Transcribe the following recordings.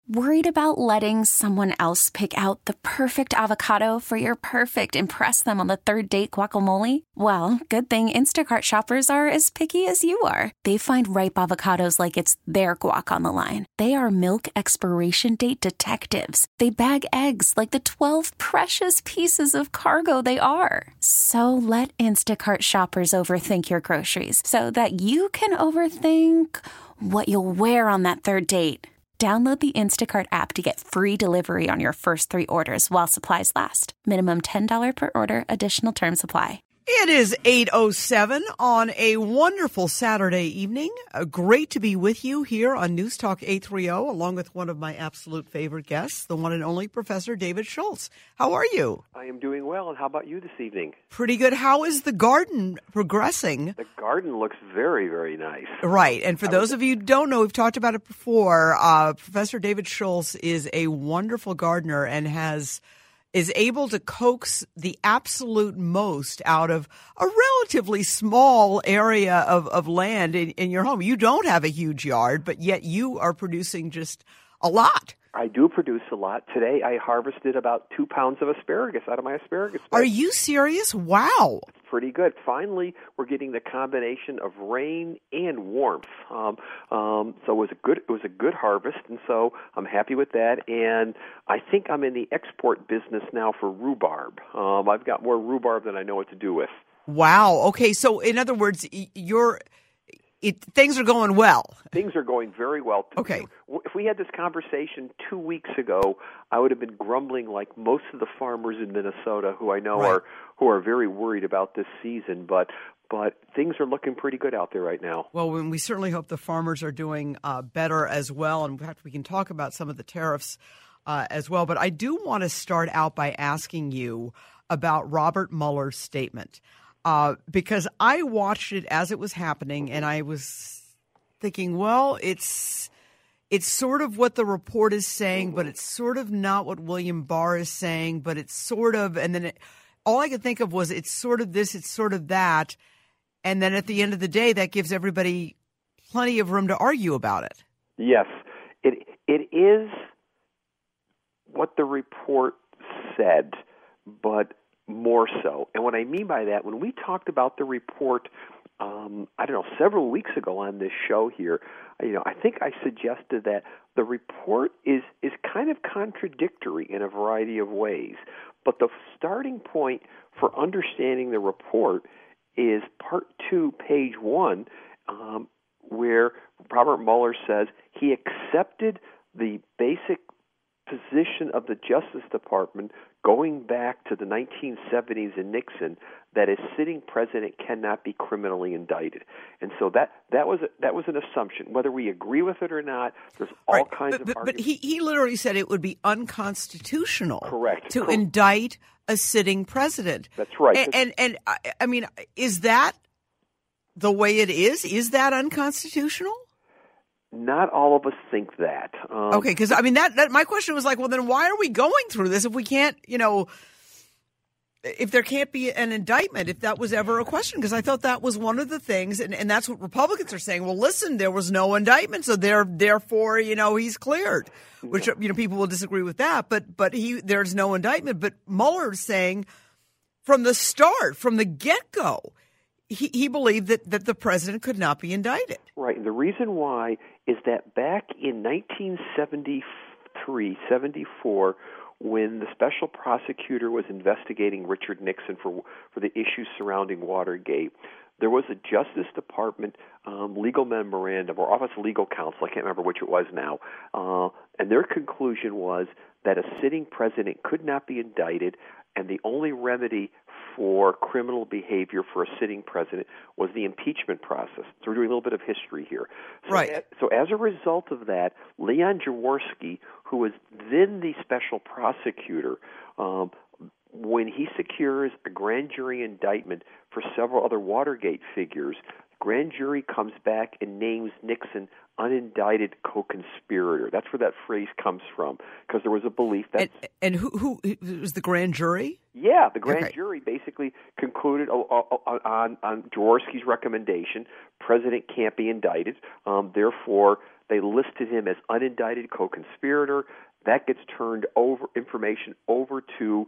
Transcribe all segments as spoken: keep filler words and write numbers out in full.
Worried about letting someone else pick out the perfect avocado for your perfect impress them on the third date guacamole? Well, good thing Instacart shoppers are as picky as you are. They find ripe avocados like it's their guac on the line. They are milk expiration date detectives. They bag eggs like the twelve precious pieces of cargo they are. So let Instacart shoppers overthink your groceries so that you can overthink what you'll wear on that third date. Download the Instacart app to get free delivery on your first three orders while supplies last. Minimum ten dollars per order. Additional terms apply. It is eight oh seven on a wonderful Saturday evening. Uh, great to be with you here on News Talk eight thirty, along with one of my absolute favorite guests, the one and only Professor David Schultz. How are you? I am doing well, and how about you this evening? Pretty good. How is the garden progressing? The garden looks very, very nice. Right, and for those of you who don't know, we've talked about it before, uh, Professor David Schultz is a wonderful gardener and has... is able to coax the absolute most out of a relatively small area of, of land in, in your home. You don't have a huge yard, but yet you are producing just a lot. I do produce a lot. Today I harvested about two pounds of asparagus out of my asparagus bed. Are you serious? Wow. It's pretty good. Finally, we're getting the combination of rain and warmth. Um, um, so it was a good it was a good harvest, and so I'm happy with that. And I think I'm in the export business now for rhubarb. Um, I've got more rhubarb than I know what to do with. Wow. Okay. So in other words, you're It, things are going well. Things are going very well. Okay. If we had this conversation two weeks ago, I would have been grumbling like most of the farmers in Minnesota, who I know right. are who are very worried about this season. But but things are looking pretty good out there right now. Well, we certainly hope the farmers are doing uh, better as well, and in fact, we can talk about some of the tariffs uh, as well. But I do want to start out by asking you about Robert Mueller's statement. Uh, because I watched it as it was happening, and I was thinking, well, it's it's sort of what the report is saying, but it's sort of not what William Barr is saying, but it's sort of, and then it, all I could think of was it's sort of this, it's sort of that, and then at the end of the day, that gives everybody plenty of room to argue about it. Yes, it it is what the report said, but more so. And what I mean by that, when we talked about the report, um, I don't know, several weeks ago on this show here, you know, I think I suggested that the report is is kind of contradictory in a variety of ways. But the starting point for understanding the report is part two, page one, um, where Robert Mueller says he accepted the basic position of the Justice Department going back to the nineteen seventies in Nixon, that a sitting president cannot be criminally indicted. And so that that was a, that was an assumption. Whether we agree with it or not, there's all right. kinds but, of but, arguments. But he, he literally said it would be unconstitutional Correct. to Correct. indict a sitting president. That's right. And, and, and I, I mean, is that the way it is? Is that unconstitutional? Not all of us think that. Um, okay, because I mean that, that my question was like, well, then why are we going through this if we can't, you know, if there can't be an indictment, if that was ever a question? Because I thought that was one of the things, and, and that's what Republicans are saying. Well, listen, there was no indictment, so there, therefore, you know, he's cleared. Which, you know, people will disagree with that, but but he there's no indictment. But Mueller's saying from the start, from the get-go, he, he believed that, that the president could not be indicted. Right, and the reason why is that back in nineteen seventy-three, seventy-four, when the special prosecutor was investigating Richard Nixon for for the issues surrounding Watergate, there was a Justice Department um, legal memorandum or Office of Legal Counsel, I can't remember which it was now, uh, and their conclusion was that a sitting president could not be indicted, and the only remedy for criminal behavior for a sitting president was the impeachment process. So we're doing a little bit of history here. So right. As, so as a result of that, Leon Jaworski, who was then the special prosecutor, um, when he secures a grand jury indictment for several other Watergate figures, the grand jury comes back and names Nixon unindicted co-conspirator. That's where that phrase comes from, because there was a belief that... And, and who, who was the grand jury? Yeah, the grand okay. jury basically concluded on, on, on Jaworski's recommendation, president can't be indicted. Um, therefore, They listed him as unindicted co-conspirator. That gets turned over, information over to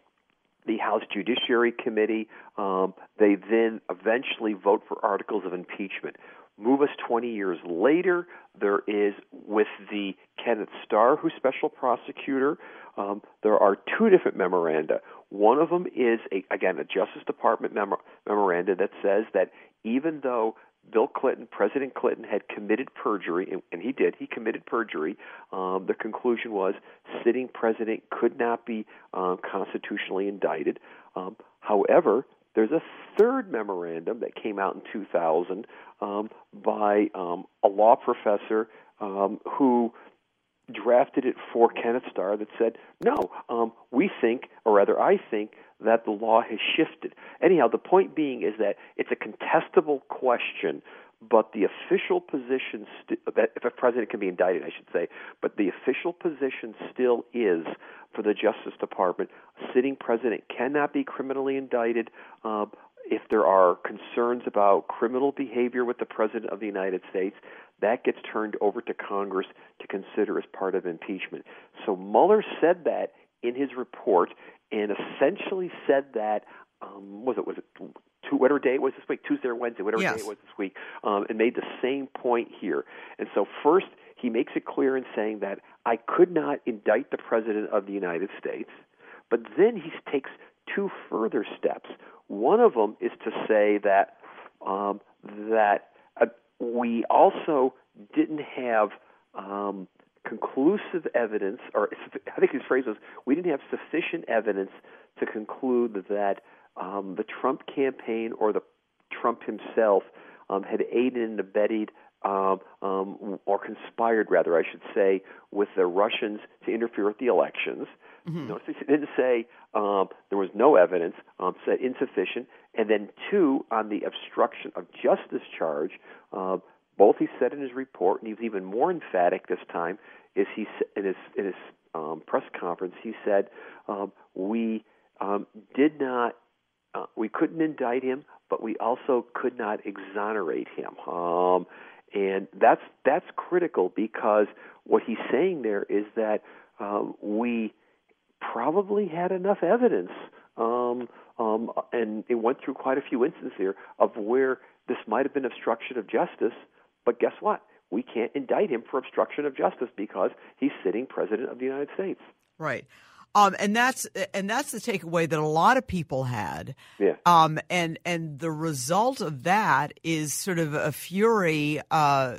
the House Judiciary Committee. Um, they then eventually vote for articles of impeachment. Move us twenty years later, there is, with the Kenneth Starr, who's special prosecutor, um, there are two different memoranda. One of them is, a, again, a Justice Department mem- memoranda that says that even though Bill Clinton, President Clinton, had committed perjury, and, and he did, he committed perjury, um, the conclusion was sitting president could not be um, constitutionally indicted. Um, however, there's a third memorandum that came out in two thousand um, by um, a law professor um, who drafted it for Kenneth Starr that said, no, um, we think, or rather I think, that the law has shifted. Anyhow, the point being is that it's a contestable question, but the official position, st- if a president can be indicted, I should say, but the official position still is for the Justice Department, a sitting president cannot be criminally indicted. Uh, if there are concerns about criminal behavior with the President of the United States, that gets turned over to Congress to consider as part of impeachment. So Mueller said that in his report, and essentially said that, um, was it was it two, whatever day it was this week, Tuesday or Wednesday, whatever yes. day it was this week, um, and made the same point here. And so first, he makes it clear in saying that I could not indict the President of the United States, but then he takes two further steps. One of them is to say that um, that uh, we also didn't have um, conclusive evidence, or I think his phrase was, we didn't have sufficient evidence to conclude that um, the Trump campaign or the Trump himself um, had aided and abetted um, um, or conspired, rather, I should say, with the Russians to interfere with the elections. Mm-hmm. Notice he didn't say um, there was no evidence, um, said insufficient. And then two, on the obstruction of justice charge, uh, both he said in his report, and he was even more emphatic this time, is he in his in his um, press conference, he said um, we um, did not, uh, we couldn't indict him, but we also could not exonerate him. Um, and that's that's critical, because what he's saying there is that um, we probably had enough evidence, um, um, and it went through quite a few instances here of where this might have been obstruction of justice. But guess what? We can't indict him for obstruction of justice because he's sitting president of the United States. Right. Um, and that's and that's the takeaway that a lot of people had. Yeah. Um, and and the result of that is sort of a fury uh,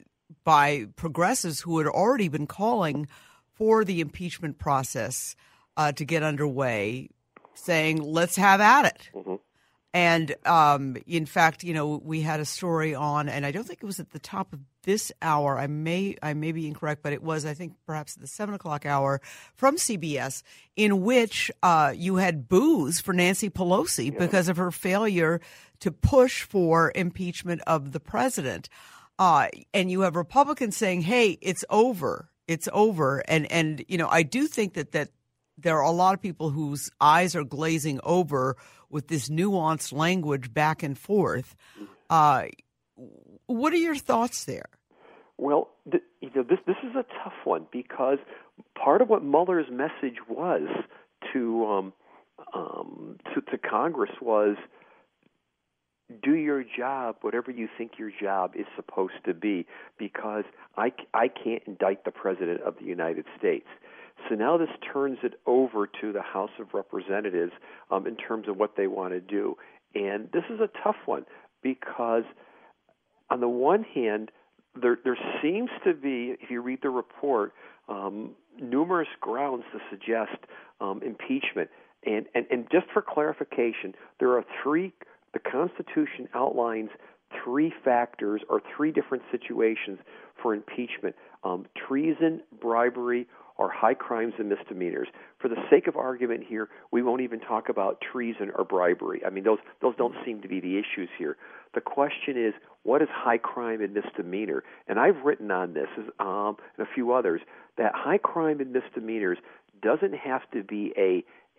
by progressives who had already been calling for the impeachment process uh, to get underway, saying, let's have at it. Mm-hmm. And um, in fact, you know, we had a story on, and I don't think it was at the top of this hour. I may I may be incorrect, but it was, I think, perhaps at the seven o'clock hour from C B S, in which uh, you had boos for Nancy Pelosi yeah. because of her failure to push for impeachment of the president. Uh, and you have Republicans saying, hey, it's over. It's over. And, and you know, I do think that, that there are a lot of people whose eyes are glazing over with this nuanced language back and forth. Uh, what are your thoughts there? Well, th- you know, this this is a tough one, because part of what Mueller's message was to um, um, to, to Congress was, do your job, whatever you think your job is supposed to be, because I, I can't indict the President of the United States. So now this turns it over to the House of Representatives um, in terms of what they want to do. And this is a tough one, because on the one hand, there, there seems to be, if you read the report, um, numerous grounds to suggest um, impeachment. And, and, and just for clarification, there are three, the Constitution outlines three factors or three different situations for impeachment: um, treason, bribery, or high crimes and misdemeanors. For the sake of argument here, we won't even talk about treason or bribery. I mean, those those don't seem to be the issues here. The question is, what is high crime and misdemeanor? And I've written on this, um, and a few others, that high crime and misdemeanors doesn't have to be a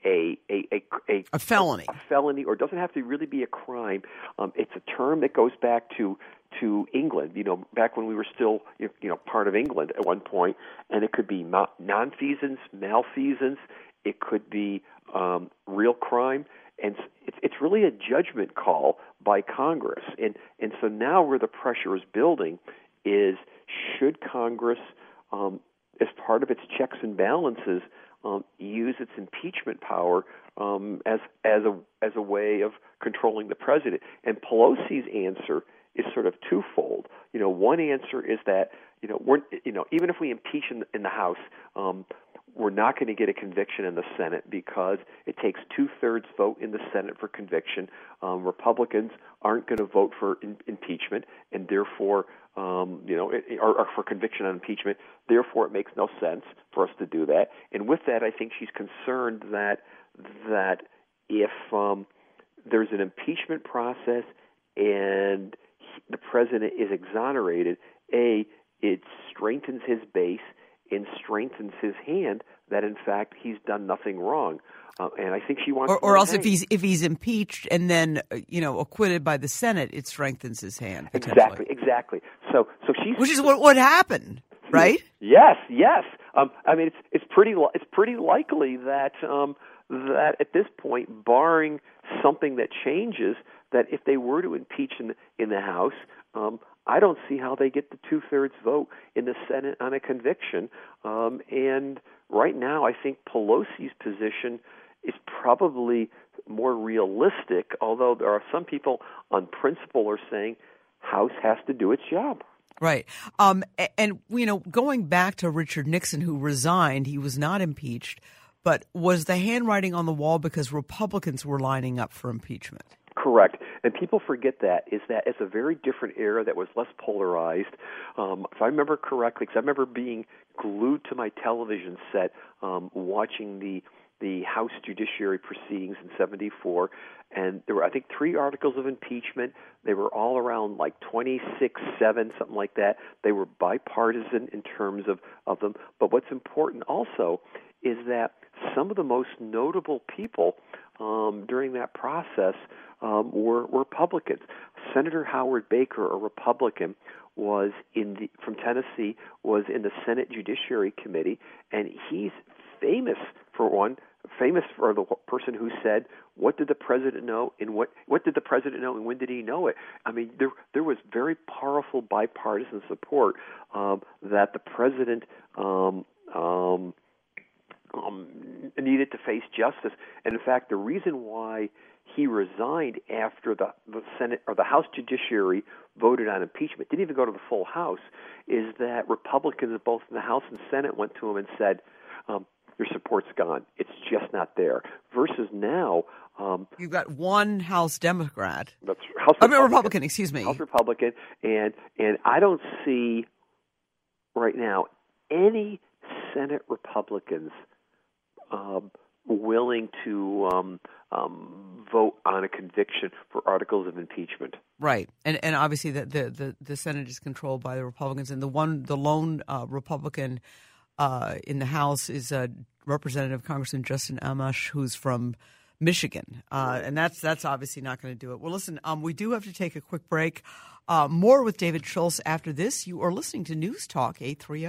a a a, a, a felony, a felony, or doesn't have to really be a crime. Um, it's a term that goes back to to England. You know, back when we were still you know part of England at one point, and it could be nonfeasance, malfeasance. It could be um, real crime. And it's, it's really a judgment call by Congress. And, and so now where the pressure is building is, should Congress, um, as part of its checks and balances, um, use its impeachment power um, as as a as a way of controlling the president? And Pelosi's answer is sort of twofold. You know, one answer is that you know we're you know even if we impeach in, in the House, um, we're not going to get a conviction in the Senate because it takes two-thirds vote in the Senate for conviction. Um, Republicans aren't going to vote for in, impeachment, and therefore, um, you know, it, or, or for conviction on impeachment. Therefore, it makes no sense for us to do that. And with that, I think she's concerned that that if um, there's an impeachment process and he, the president is exonerated, A, it strengthens his base and strengthens his hand that, in fact, he's done nothing wrong. Uh, and I think she wants or, to or else hang. if he's if he's impeached and then you know acquitted by the Senate, it strengthens his hand. Exactly, exactly. So, so she's which is what what happened, right? Yes, yes. Um, I mean, it's it's pretty it's pretty likely that um, that at this point, barring something that changes, that if they were to impeach in in the House, um, I don't see how they get the two-thirds vote in the Senate on a conviction. Um, and right now, I think Pelosi's position is probably more realistic, although there are some people on principle are saying House has to do its job. Right. Um, and, you know, going back to Richard Nixon, who resigned, he was not impeached, but was the handwriting on the wall because Republicans were lining up for impeachment? Correct. And people forget that, is that it's a very different era that was less polarized. Um, if I remember correctly, because I remember being glued to my television set um, watching the the House Judiciary proceedings in seventy-four, and there were, I think, three articles of impeachment. They were all around like twenty-six, seven, something like that. They were bipartisan in terms of, of them. But what's important also is that some of the most notable people um, during that process um, were, were Republicans. Senator Howard Baker, a Republican, was in the, from Tennessee, was in the Senate Judiciary Committee, and he's famous for one, famous for the person who said, "What did the president know? And what what did the president know? And when did he know it?" I mean, there there was very powerful bipartisan support um, that the president um, um, um, needed to face justice. And in fact, the reason why he resigned after the, the Senate or the House Judiciary voted on impeachment, didn't even go to the full House, is that Republicans both in the House and Senate went to him and said, um, your support's gone. It's just not there. Versus now, um, you've got one House Democrat. That's House I mean, Republican, Republican. Excuse me. House Republican, and and I don't see right now any Senate Republicans um, willing to um, um, vote on a conviction for articles of impeachment. Right, and and obviously the the the, the Senate is controlled by the Republicans, and the one the lone uh, Republican Uh, in the House is uh, Representative Congressman Justin Amash, who's from Michigan, uh, and that's that's obviously not going to do it. Well, listen, um, we do have to take a quick break. Uh, more with David Schultz after this. You are listening to News Talk eight thirty.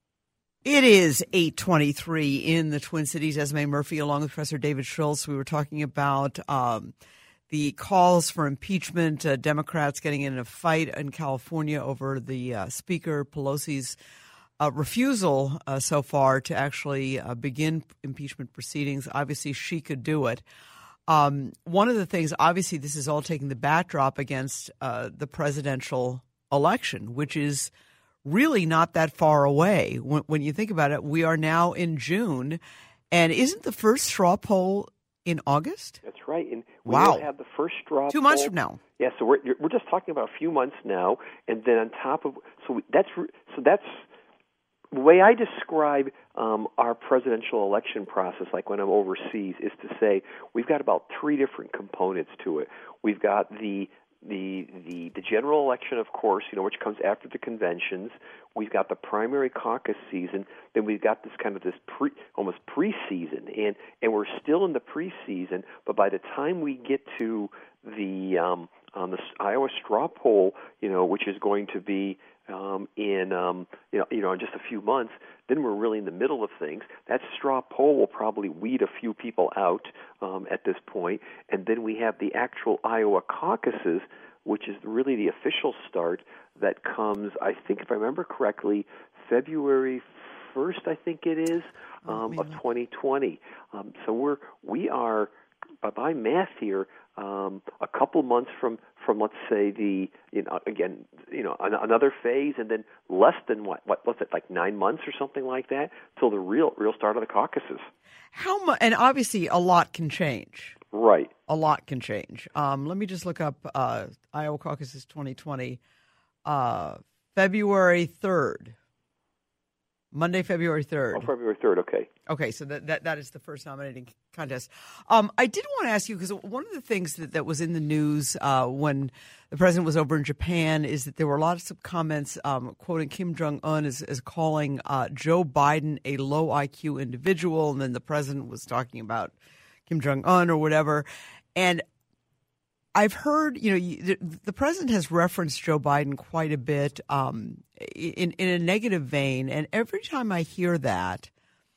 It is eight twenty-three in the Twin Cities. Esme Murphy, along with Professor David Schultz. We were talking about um, the calls for impeachment, uh, Democrats getting in a fight in California over the uh, Speaker Pelosi's Uh, refusal uh, so far to actually uh, begin impeachment proceedings. Obviously, she could do it. Um, one of the things, obviously, this is all taking the backdrop against uh, the presidential election, which is really not that far away. When, when you think about it, we are now in June, and isn't the first straw poll in August? That's right. And we wow. will have the first straw Two poll. months from now. Yeah, so we're we're just talking about a few months now, and then on top of so we, that's so that's. The way I describe um, our presidential election process, like when I'm overseas, is to say we've got about three different components to it. We've got the the the the general election, of course, you know, which comes after the conventions. We've got the primary caucus season. Then we've got this kind of this pre, almost preseason, and and we're still in the preseason. But by the time we get to the um, on the Iowa straw poll, you know, which is going to be um, in um, you know you know in just a few months, then we're really in the middle of things. That straw poll will probably weed a few people out um, at this point, and then we have the actual Iowa caucuses, which is really the official start that comes, I think, if I remember correctly, February first, I think it is, um, of twenty twenty. Um, so we're we are, by math here, um, a couple months from, from let's say the you know again you know an, another phase, and then less than what what what's it like nine months or something like that till the real real start of the caucuses. How much? And obviously, a lot can change. Right. A lot can change. Um, let me just look up uh, Iowa caucuses twenty twenty, uh, February third. Monday, February third. Oh, February third, okay. Okay, so that, that, that is the first nominating contest. Um, I did want to ask you, because one of the things that, that was in the news uh, when the president was over in Japan is that there were lots of comments um, quoting Kim Jong-un as, as calling uh, Joe Biden a low I Q individual, and then the president was talking about Kim Jong-un or whatever. And I've heard, you know, the, the president has referenced Joe Biden quite a bit um, in, in a negative vein. And every time I hear that,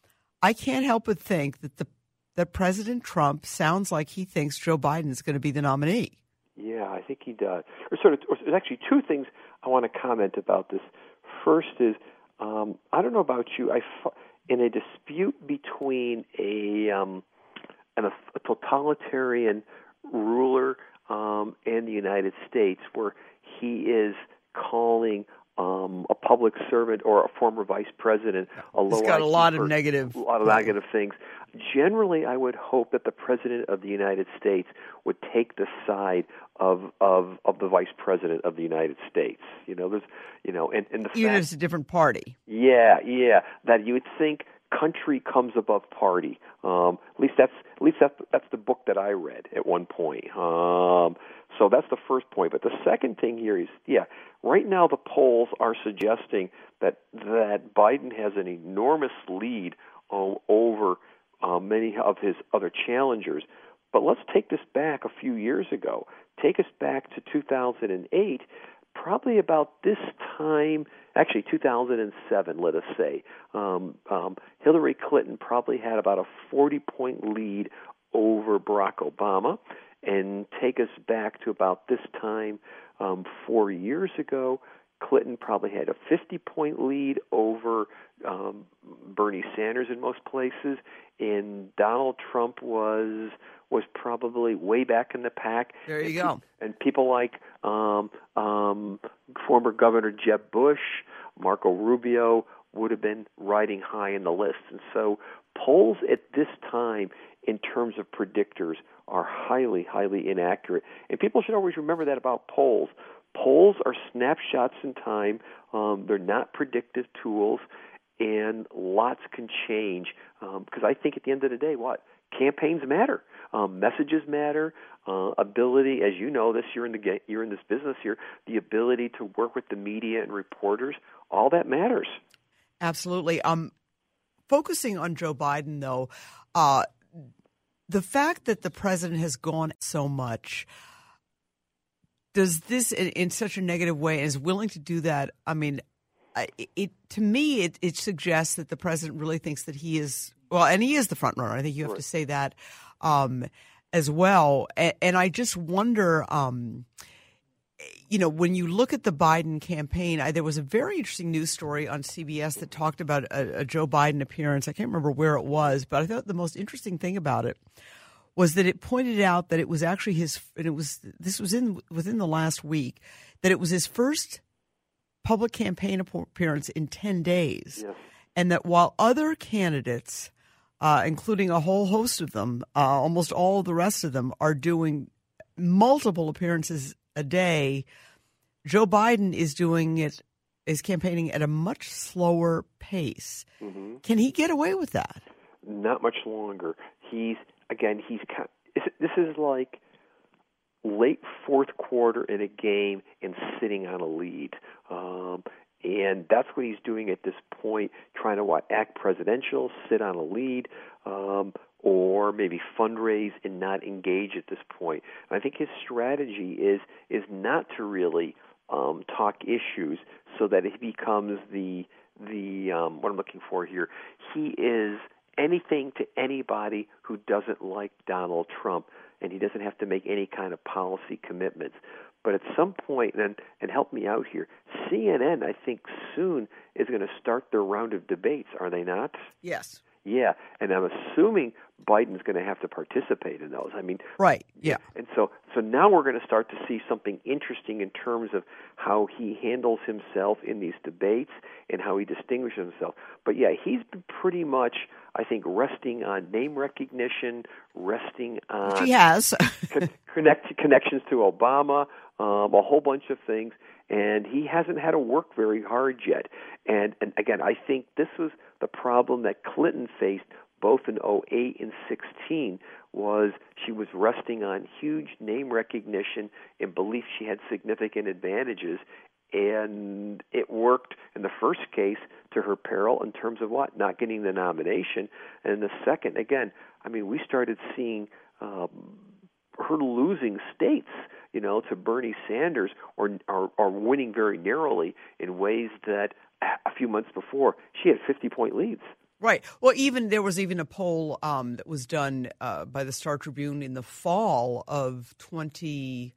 I can't help but think that the that President Trump sounds like he thinks Joe Biden is going to be the nominee. Yeah, I think he does. Or sort of, or there's actually two things I want to comment about this. First is, um, I don't know about you, I, in a dispute between a, um, an, a totalitarian ruler um, and the United States, where he is calling Um, a public servant or a former vice president, a low He's got a lot of person, negative, a lot of negative things. Generally, I would hope that the president of the United States would take the side of of, of the vice president of the United States. You know, there's, you know, and, and the even fact, if it's a different party. Yeah, yeah, that you would think country comes above party. Um, at least that's at least that's that's the book that I read at one point. Um, so that's the first point. But the second thing here is, yeah, right now the polls are suggesting that that Biden has an enormous lead uh, over uh, many of his other challengers. But let's take this back a few years ago. Take us back to two thousand eight. Probably about this time, actually two thousand seven, let us say, um, um, Hillary Clinton probably had about a forty-point lead over Barack Obama. And take us back to about this time um, four years ago, Clinton probably had a fifty-point lead over um, Bernie Sanders in most places, and Donald Trump was was probably way back in the pack. There you and go. Pe- and people like um, um, former Governor Jeb Bush, Marco Rubio would have been riding high in the list. And so polls at this time, in terms of predictors, are highly, highly inaccurate. And people should always remember that about polls. Polls are snapshots in time. Um, they're not predictive tools, and lots can change. Um, because I think at the end of the day, what? Campaigns matter. Um, messages matter. Uh, ability, as you know, this you're in the you're in this business here. The ability to work with the media and reporters, all that matters. Absolutely. Um, focusing on Joe Biden, though, uh, the fact that the president has gone so much, does this in, in such a negative way, is willing to do that? I mean, it, it to me, it, it suggests that the president really thinks that he is, well, and he is the front runner. I think you have Right. to say that um, as well. And, and I just wonder, um, you know, when you look at the Biden campaign, I, there was a very interesting news story on C B S that talked about a, a Joe Biden appearance. I can't remember where it was, but I thought the most interesting thing about it was that it pointed out that it was actually his, and it was, this was in within the last week, that it was his first public campaign appearance in ten days. Yes. And that while other candidates, uh, including a whole host of them, uh, almost all of the rest of them, are doing multiple appearances a day, Joe Biden is doing it, is campaigning at a much slower pace. Mm-hmm. Can he get away with that? Not much longer. He's again. He's this is like late fourth quarter in a game and sitting on a lead. Um, and that's what he's doing at this point, trying to what, act presidential, sit on a lead, um, or maybe fundraise and not engage at this point. And I think his strategy is is not to really um, talk issues so that he becomes the the um, what I'm looking for here. He is anything to anybody who doesn't like Donald Trump, and he doesn't have to make any kind of policy commitments. But at some point, and, and help me out here, C N N, I think, soon is going to start their round of debates, are they not? Yes. Yeah, and I'm assuming Biden's going to have to participate in those. I mean, right, yeah. And so, so now we're going to start to see something interesting in terms of how he handles himself in these debates and how he distinguishes himself. But yeah, he's been pretty much, I think, resting on name recognition, resting on Which he has con- connect, connections to Obama, um, a whole bunch of things, and he hasn't had to work very hard yet. And, and again, I think this was the problem that Clinton faced both in oh eight and sixteen, was she was resting on huge name recognition and belief she had significant advantages, and it worked in the first case to her peril in terms of what? Not getting the nomination. And in the second, again, I mean, we started seeing um, her losing states, you know, to Bernie Sanders, or, or or winning very narrowly in ways that a few months before she had fifty-point leads. Right. Well, even there was even a poll um, that was done uh, by the Star Tribune in the fall of twenty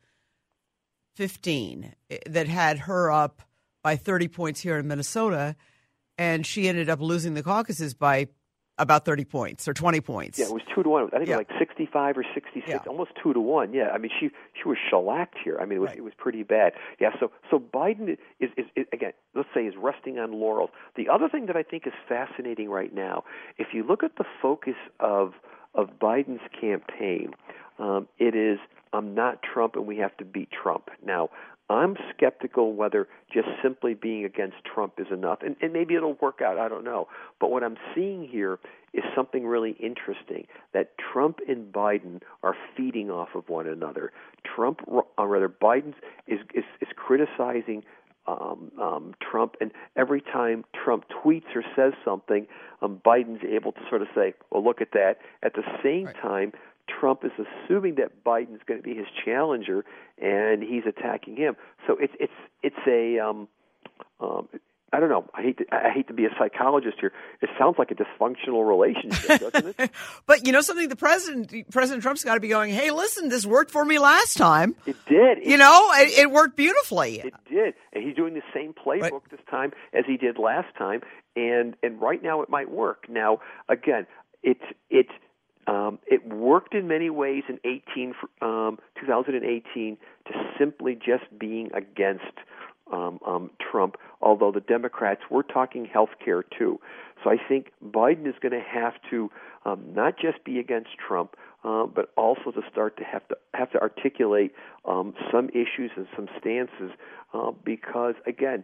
fifteen that had her up by thirty points here in Minnesota, and she ended up losing the caucuses by about thirty points or twenty points. Yeah, it was two to one. I think yeah. it was like sixty-five or sixty-six, yeah. almost two to one. Yeah, I mean, she she was shellacked here. I mean, it was right. it was pretty bad. Yeah, so so Biden is, is is again, let's say, is resting on laurels. The other thing that I think is fascinating right now, if you look at the focus of of Biden's campaign, um, it is I'm not Trump and we have to beat Trump. Now, I'm skeptical whether just simply being against Trump is enough, and, and maybe it'll work out, I don't know. But what I'm seeing here is something really interesting, that Trump and Biden are feeding off of one another. Trump, or rather Biden, is, is, is criticizing um, um, Trump, and every time Trump tweets or says something, um, Biden's able to sort of say, well, look at that. At the same right. time, Trump is assuming that Biden's going to be his challenger, and he's attacking him. So it's it's it's a um, um, I don't know. I hate to, I hate to be a psychologist here. It sounds like a dysfunctional relationship, doesn't it? But you know something, the president President Trump's got to be going, hey, listen, this worked for me last time. It did. It, you know, it, it worked beautifully. It did, and he's doing the same playbook right. this time as he did last time, and and right now it might work. Now again, it it. Um, it worked in many ways in eighteen, um, twenty eighteen to simply just being against um, um, Trump, although the Democrats were talking health care too. So I think Biden is going to have to um, not just be against Trump, um, but also to start to have to have to articulate um, some issues and some stances uh, because, again,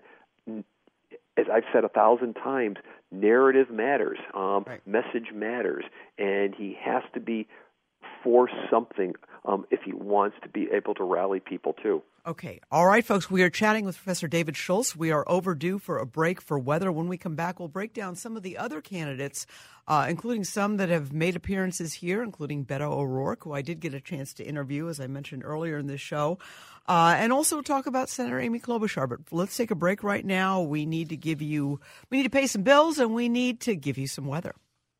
as I've said a thousand times, narrative matters, um, right. message matters, and he has to be for something um, if he wants to be able to rally people too. Okay. All right, folks, we are chatting with Professor David Schultz. We are overdue for a break for weather. When we come back, we'll break down some of the other candidates, uh, including some that have made appearances here, including Beto O'Rourke, who I did get a chance to interview, as I mentioned earlier in this show, uh, and also talk about Senator Amy Klobuchar. But let's take a break right now. We need to give you, we need to pay some bills, and we need to give you some weather.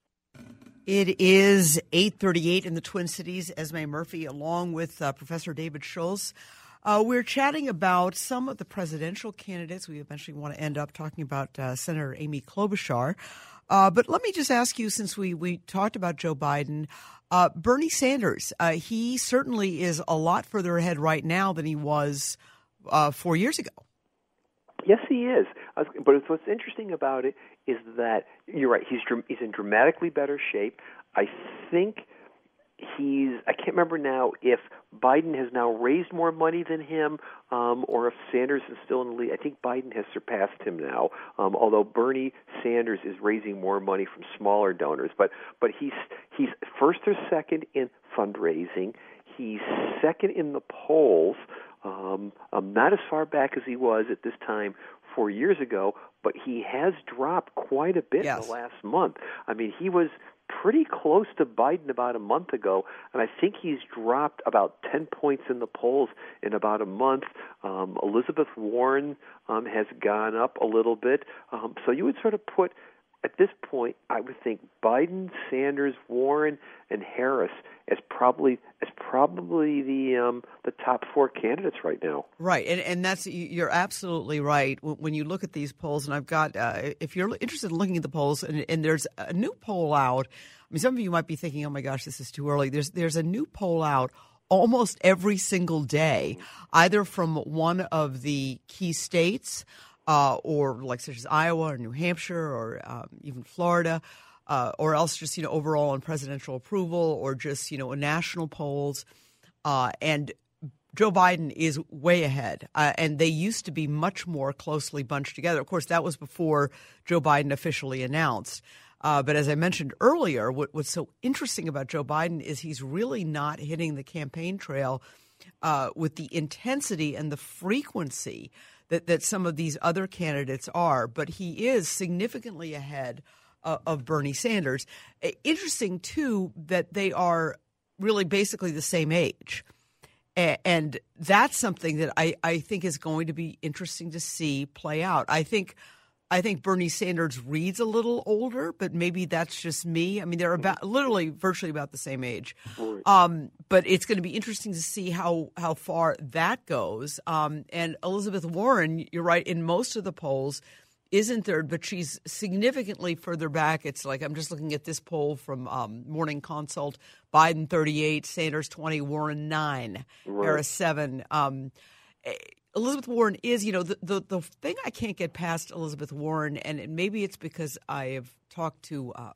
It is eight thirty-eight in the Twin Cities. Esme Murphy, along with uh, Professor David Schultz. Uh, we're chatting about some of the presidential candidates. We eventually want to end up talking about uh, Senator Amy Klobuchar. Uh, but let me just ask you, since we, we talked about Joe Biden, uh, Bernie Sanders, uh, he certainly is a lot further ahead right now than he was uh, four years ago. Yes, he is. But what's interesting about it is that you're right. He's he's in dramatically better shape. I think he's. I can't remember now if Biden has now raised more money than him, um, or if Sanders is still in the lead. I think Biden has surpassed him now. Um, although Bernie Sanders is raising more money from smaller donors, but but he's he's first or second in fundraising. He's second in the polls, um, um, not as far back as he was at this time four years ago, but he has dropped quite a bit yes. in the last month. I mean, he was pretty close to Biden about a month ago, and I think he's dropped about ten points in the polls in about a month. Um, Elizabeth Warren um, has gone up a little bit. Um, so you would sort of put, at this point, I would think Biden, Sanders, Warren, and Harris as probably as probably the um, the top four candidates right now. Right, and and that's you're absolutely right. When you look at these polls, and I've got, uh, if you're interested in looking at the polls, and, and there's a new poll out. I mean, some of you might be thinking, "Oh my gosh, this is too early." There's there's a new poll out almost every single day, either from one of the key states, uh, or like such as Iowa or New Hampshire or um, even Florida. Uh, or else just, you know, overall on presidential approval or just, you know, national polls. Uh, and Joe Biden is way ahead. Uh, and they used to be much more closely bunched together. Of course, that was before Joe Biden officially announced. Uh, but as I mentioned earlier, what, what's so interesting about Joe Biden is he's really not hitting the campaign trail uh, with the intensity and the frequency that, that some of these other candidates are. But he is significantly ahead of Bernie Sanders. Interesting, too, that they are really basically the same age. And that's something that I, I think is going to be interesting to see play out. I think I think Bernie Sanders reads a little older, but maybe that's just me. I mean, they're about literally virtually about the same age. Um, but it's going to be interesting to see how, how far that goes. Um, and Elizabeth Warren, you're right, in most of the polls, isn't third, but she's significantly further back. It's like I'm just looking at this poll from um, Morning Consult. Biden thirty-eight, Sanders twenty, Warren nine, right. Harris seven. Um, Elizabeth Warren is, you know, the, the, the thing I can't get past Elizabeth Warren, and maybe it's because I have talked to uh,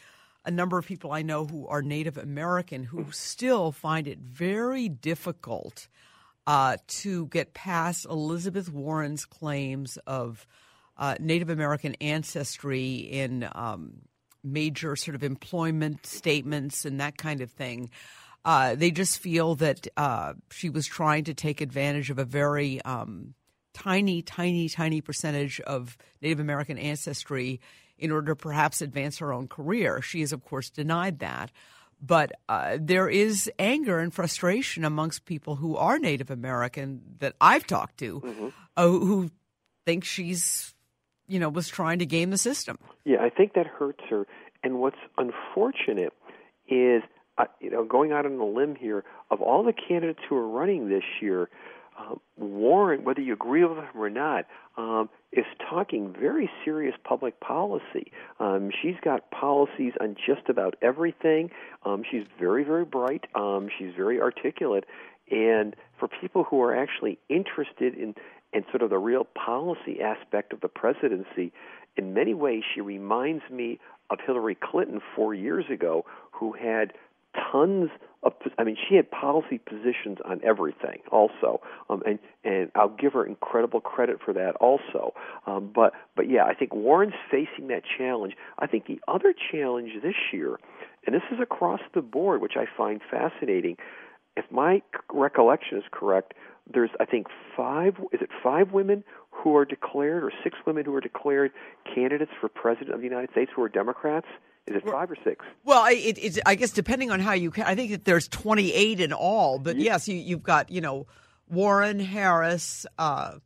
a number of people I know who are Native American who still find it very difficult uh, to get past Elizabeth Warren's claims of Uh, Native American ancestry in um, major sort of employment statements and that kind of thing. Uh, they just feel that uh, she was trying to take advantage of a very um, tiny, tiny, tiny percentage of Native American ancestry in order to perhaps advance her own career. She has, of course, denied that. But uh, there is anger and frustration amongst people who are Native American that I've talked to mm-hmm. uh, who think she's you know, was trying to game the system. Yeah, I think that hurts her. And what's unfortunate is, uh, you know, going out on a limb here, of all the candidates who are running this year, uh, Warren, whether you agree with him or not, um, is talking very serious public policy. Um, she's got policies on just about everything. Um, she's very, very bright. Um, she's very articulate. And for people who are actually interested in and sort of the real policy aspect of the presidency, in many ways she reminds me of Hillary Clinton four years ago, who had tons of, I mean, she had policy positions on everything also, um, and, and I'll give her incredible credit for that also. Um, but, but yeah, I think Warren's facing that challenge. I think the other challenge this year, and this is across the board, which I find fascinating, if my recollection is correct, there's, I think, five, is it five women who are declared, or six women who are declared candidates for president of the United States who are Democrats? Is it five or six? Well, it, it's, I guess, depending on how you – I think that there's twenty-eight in all. But, yeah. yes, you, you've got, you know, Warren, Harris, uh,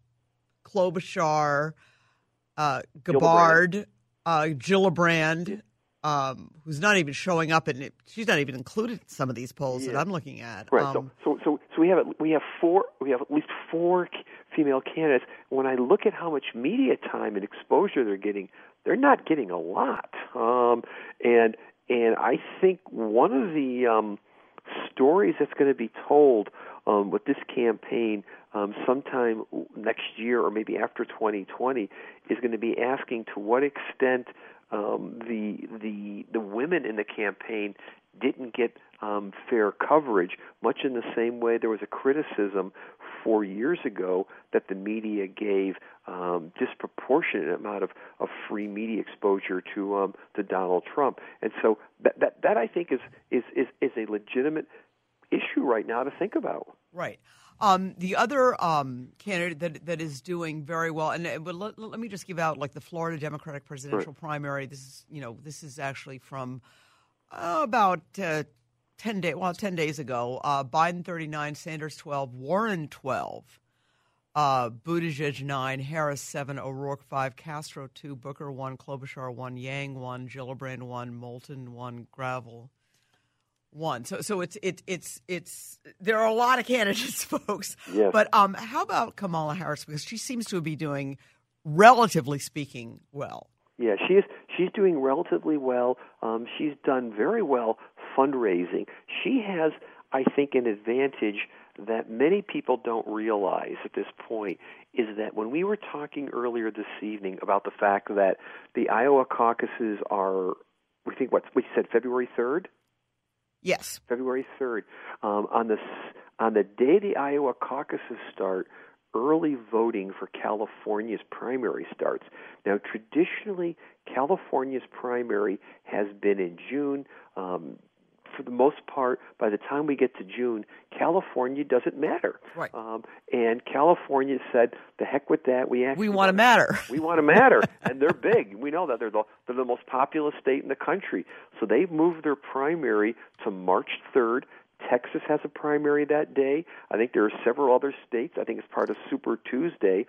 Klobuchar, uh, Gabbard, uh, Gillibrand, um, who's not even showing up, and she's not even included in some of these polls yeah. that I'm looking at. Right. Um, so, so, so, so we have we have four. We have at least four female candidates. When I look at how much media time and exposure they're getting, they're not getting a lot. Um, and and I think one of the um, stories that's going to be told um, with this campaign um, sometime next year or maybe after twenty twenty is going to be asking to what extent um, the the the women in the campaign didn't get um, fair coverage, much in the same way there was a criticism four years ago that the media gave um, disproportionate amount of, of free media exposure to um, to Donald Trump. And so that, that that I think is is is, is a legitimate issue right now to think about. Right. Um, the other um, candidate that that is doing very well, and uh, but let, let me just give out like the Florida Democratic presidential Right. primary. This is you know this is actually from uh, about uh, ten days well ten days ago. Uh, Biden thirty-nine, Sanders twelve, Warren twelve, uh, Buttigieg nine, Harris seven, O'Rourke five, Castro two, Booker one, Klobuchar one, Yang one, Gillibrand one, Moulton one, Gravel one. So, so it's it's it's it's there are a lot of candidates, folks. Yes. But um, how about Kamala Harris? Because she seems to be doing, relatively speaking, well. Yeah, she's she's doing relatively well. Um, she's done very well fundraising. She has, I think, an advantage that many people don't realize at this point is that when we were talking earlier this evening about the fact that the Iowa caucuses are, we think what we said February third. Yes. February third. Um, on the on the day the Iowa caucuses start, early voting for California's primary starts. Now, traditionally, California's primary has been in June. Um, for the most part, by the time we get to June, California doesn't matter. Right. Um, and California said, the heck with that. We actually We want to matter. We want to matter. And they're big. We know that. They're the, they're the most populous state in the country. So they've moved their primary to March third. Texas has a primary that day. I think there are several other states. I think it's part of Super Tuesday.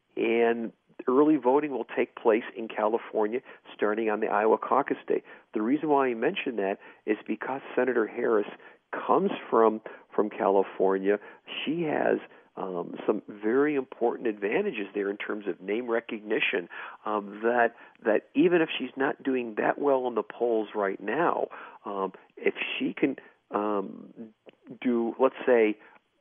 And early voting will take place in California starting on the Iowa caucus day. The reason why I mention that is because Senator Harris comes from from California. She has um, some very important advantages there in terms of name recognition, um, that that even if she's not doing that well in the polls right now, um, if she can um, do, let's say,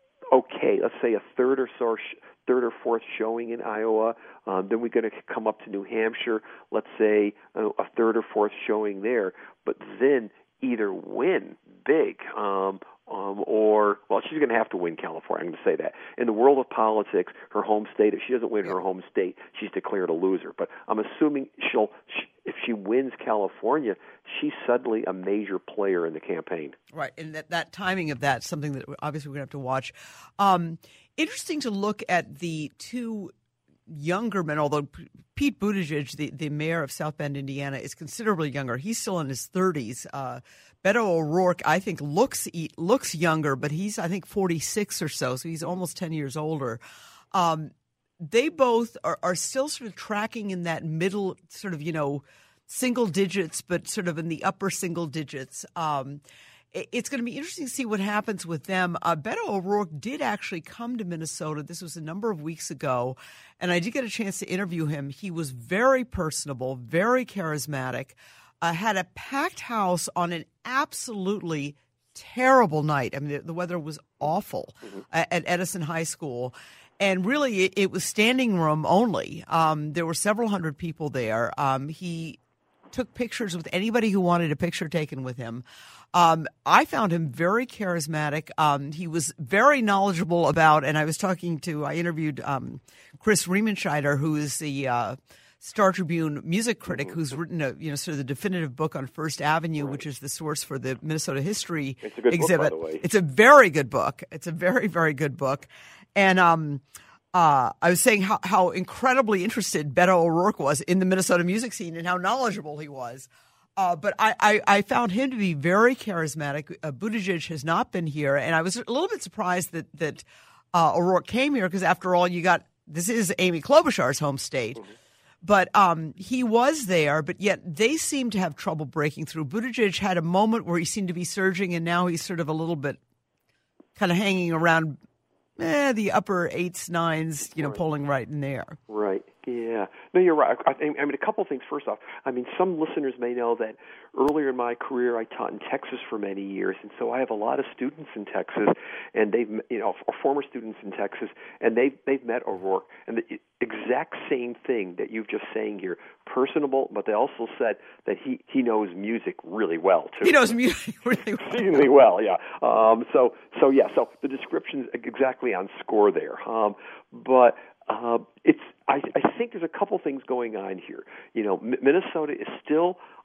okay, let's say a third or so, third or fourth showing in Iowa, um, then we're going to come up to New Hampshire, let's say uh, a third or fourth showing there, but then either win big um, um, or, well, she's going to have to win California. I'm going to say that. In the world of politics, her home state, if she doesn't win her home state, she's declared a loser. But I'm assuming she'll, if she wins California, she's suddenly a major player in the campaign. Right, and that, that timing of that is something that obviously we're going to have to watch. Um, interesting to look at the two younger men, although Pete Buttigieg, the, the mayor of South Bend, Indiana, is considerably younger. He's still in his thirties. Uh, Beto O'Rourke, I think, looks looks younger, but he's, I think, forty-six or so, so he's almost ten years older. Um, they both are, are still sort of tracking in that middle sort of, you know, single digits, but sort of in the upper single digits. Um, it, it's going to be interesting to see what happens with them. Uh, Beto O'Rourke did actually come to Minnesota. This was a number of weeks ago, and I did get a chance to interview him. He was very personable, very charismatic, uh, had a packed house on an absolutely terrible night. I mean, the, the weather was awful mm-hmm. at, at Edison High School. And really, it, it was standing room only. Um, there were several hundred people there. Um, he took pictures with anybody who wanted a picture taken with him. Um, I found him very charismatic. Um, he was very knowledgeable about, and I was talking to, I interviewed um, Chris Riemenschneider, who is the uh, Star Tribune music critic, who's written a, you know, sort of the definitive book on First Avenue, right, which is the source for the Minnesota History it's a good exhibit. Book, by the way. It's a very good book. It's a very, very good book. And um, uh, I was saying how, how incredibly interested Beto O'Rourke was in the Minnesota music scene and how knowledgeable he was. Uh, but I, I, I found him to be very charismatic. Uh, Buttigieg has not been here, and I was a little bit surprised that that uh, O'Rourke came here because, after all, you got this is Amy Klobuchar's home state. Mm-hmm. But um, he was there, but yet they seemed to have trouble breaking through. Buttigieg had a moment where he seemed to be surging, and now he's sort of a little bit kind of hanging around eh, the upper eights, nines, you know, right. polling right in there. Right. Yeah. No, you're right. I, I mean, a couple of things. First off, I mean, some listeners may know that earlier in my career, I taught in Texas for many years, and so I have a lot of students in Texas, and they've, you know, or former students in Texas, and they've they've met O'Rourke, and the exact same thing that you've just saying here, personable, but they also said that he, he knows music really well too. He knows music really well. Exceedingly well, yeah. Um, so so yeah, so the description's exactly on score there. Um, but uh, it's I, I think there's a couple things going on here. You know, M- Minnesota is still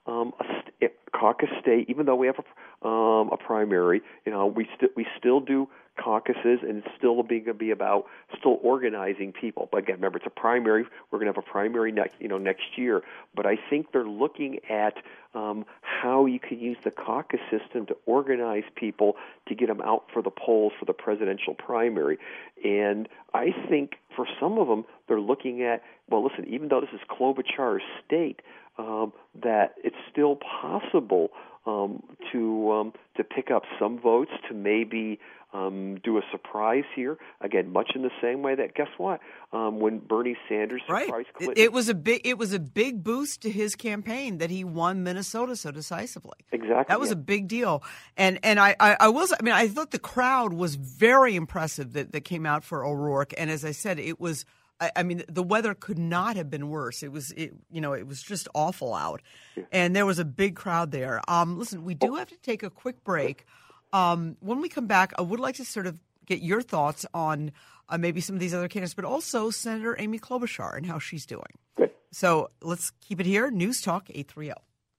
um, a st- caucus state, even though we have a, um, a primary, you know, we still we still do caucuses, and it's still going to be about still organizing people. But again, remember, it's a primary. We're going to have a primary next, you know, next year. But I think they're looking at um, how you can use the caucus system to organize people to get them out for the polls for the presidential primary. And I think for some of them, they're looking at, well, listen, even though this is Klobuchar's state, um, that it's still possible um, to um, to pick up some votes, to maybe um, do a surprise here. Again, much in the same way that, guess what? Um, when Bernie Sanders surprised right. Clinton, it, it was a big it was a big boost to his campaign that he won Minnesota so decisively. Exactly, that was yeah. a big deal. And and I, I, I was I mean I thought the crowd was very impressive that, that came out for O'Rourke. And as I said, it was. I, I mean, the weather could not have been worse. It was, it, you know, it was just awful out, yeah. and there was a big crowd there. Um, listen, we do have to take a quick break. Um, when we come back, I would like to sort of get your thoughts on uh, maybe some of these other candidates, but also Senator Amy Klobuchar and how she's doing. Good. So let's keep it here. News Talk eight thirty.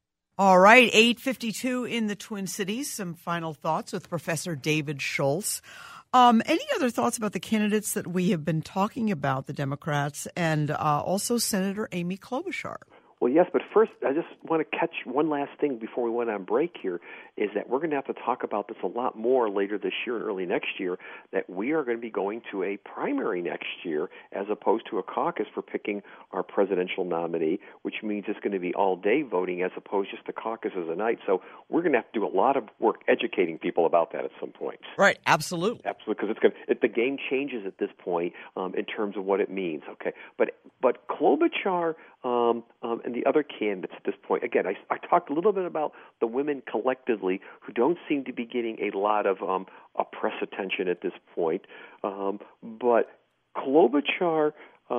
All right, eight fifty-two in the Twin Cities. Some final thoughts with Professor David Schultz. Um, any other thoughts about the candidates that we have been talking about, the Democrats, and uh, also Senator Amy Klobuchar? Well, yes, but first, I just want to catch one last thing before we went on break here, is that we're going to have to talk about this a lot more later this year and early next year, that we are going to be going to a primary next year as opposed to a caucus for picking our presidential nominee, which means it's going to be all-day voting as opposed just to caucuses a night. So we're going to have to do a lot of work educating people about that at some point. Right, absolutely. Absolutely, because it's going to, it, the game changes at this point um, in terms of what it means, okay? But, but Klobuchar um, um, and the other candidates at this point, again, I, I talked a little bit about the women collectively who don't seem to be getting a lot of um, a press attention at this point. Um, but Klobuchar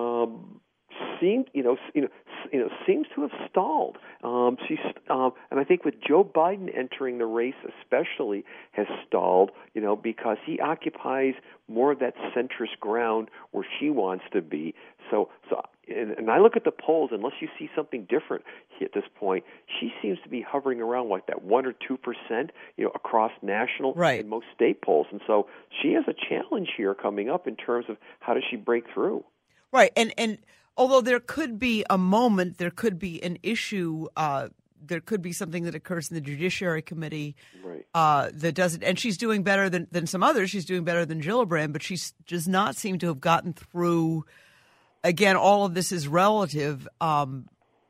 um, seemed, you know, you know, you know, seems to have stalled. Um, she's, um, and I think with Joe Biden entering the race, especially, has stalled. You know, because he occupies more of that centrist ground where she wants to be. So, so, and, and I look at the polls. Unless you see something different at this point, she seems to be hovering around like that one or two percent, you know, across national right. and most state polls. And so, she has a challenge here coming up in terms of how does she break through. Right, and and. Although there could be a moment, there could be an issue, uh, there could be something that occurs in the Judiciary Committee right. uh, that doesn't, and she's doing better than, than some others. She's doing better than Gillibrand, but she does not seem to have gotten through. Again, all of this is relative. Um,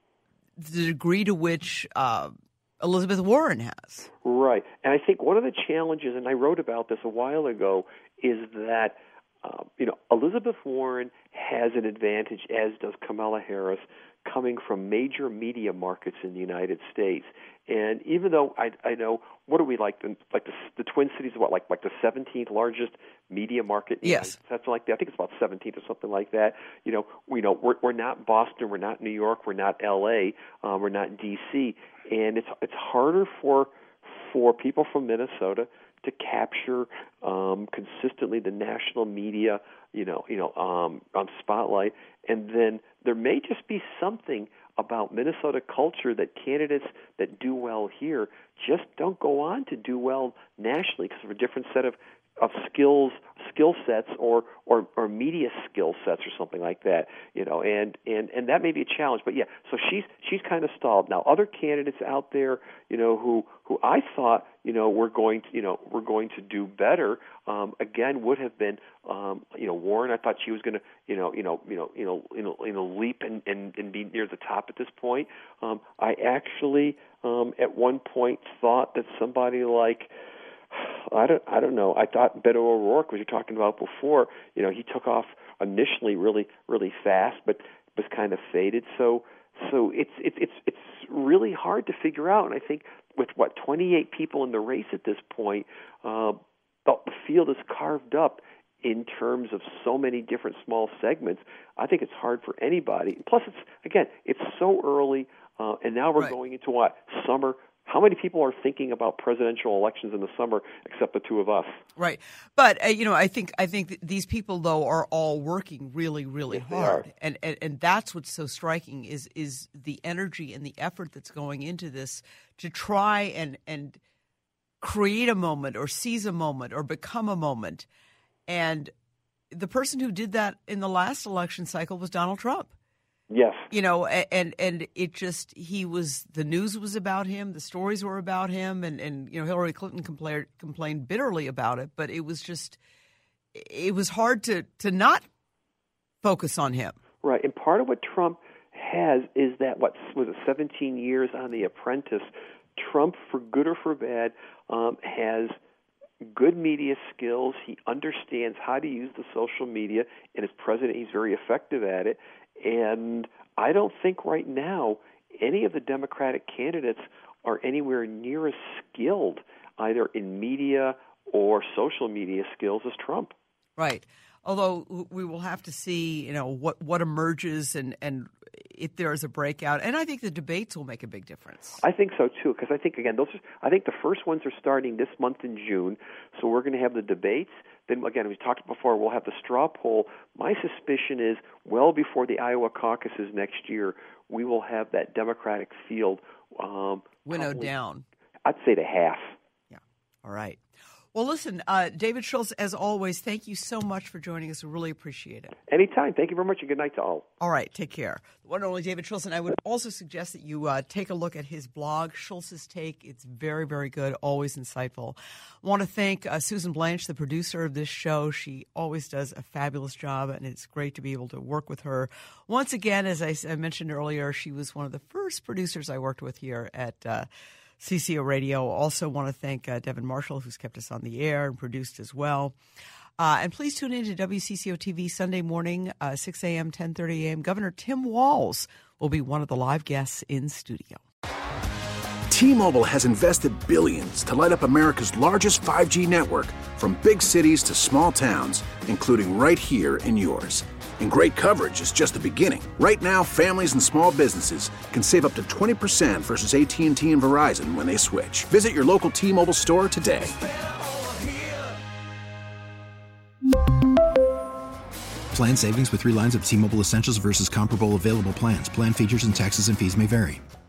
the degree to which uh, Elizabeth Warren has. Right, and I think one of the challenges, and I wrote about this a while ago, is that Um, you know, Elizabeth Warren has an advantage, as does Kamala Harris, coming from major media markets in the United States. And even though I, I know, what do we like? The, like the, the Twin Cities, what like like the seventeenth largest media market? In yes, that's like that. I think it's about seventeenth or something like that. You know, we know we're we're not Boston, we're not New York, we're not L A, um, we're not D C, and it's it's harder for for people from Minnesota to capture um, consistently the national media, you know, you know, um, on spotlight, and then there may just be something about Minnesota culture that candidates that do well here just don't go on to do well nationally because of a different set of of skills, skill sets, or, or or media skill sets, or something like that, you know, and, and, and that may be a challenge. But yeah, so she's she's kind of stalled. Now, other candidates out there, you know, who who I thought, you know, were going to, you know, were going to do better. Um, again, would have been, um, you know, Warren. I thought she was going to, you know, you know, you know, you know, you know, you know, leap and, and, and be near the top at this point. Um, I actually, um, at one point, thought that somebody like. I don't. I don't know. I thought Beto O'Rourke, which you're talking about before, you know, he took off initially really, really fast, but was kind of faded. So, so it's it's it's it's really hard to figure out. And I think with what twenty-eight people in the race at this point, uh, the field is carved up in terms of so many different small segments. I think it's hard for anybody. Plus, it's again, it's so early, uh, and now we're right. going into what summer. How many people are thinking about presidential elections in the summer except the two of us? Right. But, uh, you know, I think I think that these people, though, are all working really, really yes, hard. And, and and that's what's so striking is is the energy and the effort that's going into this to try and, and create a moment or seize a moment or become a moment. And the person who did that in the last election cycle was Donald Trump. Yes. You know, and and it just, he was, the news was about him, the stories were about him, and, and you know, Hillary Clinton complained, complained bitterly about it, but it was just, it was hard to, to not focus on him. Right, and part of what Trump has is that, what, was it seventeen years on The Apprentice, Trump, for good or for bad, um, has good media skills. He understands how to use the social media, and as president, he's very effective at it. And I don't think right now any of the Democratic candidates are anywhere near as skilled either in media or social media skills as Trump. Right. Although we will have to see, you know, what, what emerges and, and if there is a breakout. And I think the debates will make a big difference. I think so, too, because I think, again, those are, I think the first ones are starting this month in June. So we're going to have the debates. Then, again, we talked before, we'll have the straw poll. My suspicion is well before the Iowa caucuses next year, we will have that Democratic field um, winnowed probably, down. I'd say to half. Yeah. All right. Well, listen, uh, David Schultz, as always, thank you so much for joining us. We really appreciate it. Anytime. Thank you very much, and good night to all. All right. Take care. The one and only David Schultz. And I would also suggest that you uh, take a look at his blog, Schultz's Take. It's very, very good, always insightful. I want to thank uh, Susan Blanche, the producer of this show. She always does a fabulous job, and it's great to be able to work with her. Once again, as I, I mentioned earlier, she was one of the first producers I worked with here at uh C C O Radio. Also want to thank uh, Devin Marshall, who's kept us on the air and produced as well. Uh, and please tune in to W C C O T V Sunday morning, uh, six a.m., ten thirty a.m. Governor Tim Walz will be one of the live guests in studio. T-Mobile has invested billions to light up America's largest five G network, from big cities to small towns, including right here in yours. And great coverage is just the beginning. Right now, families and small businesses can save up to twenty percent versus A T and T and Verizon when they switch. Visit your local T-Mobile store today. Plan savings with three lines of T-Mobile Essentials versus comparable available plans. Plan features and taxes and fees may vary.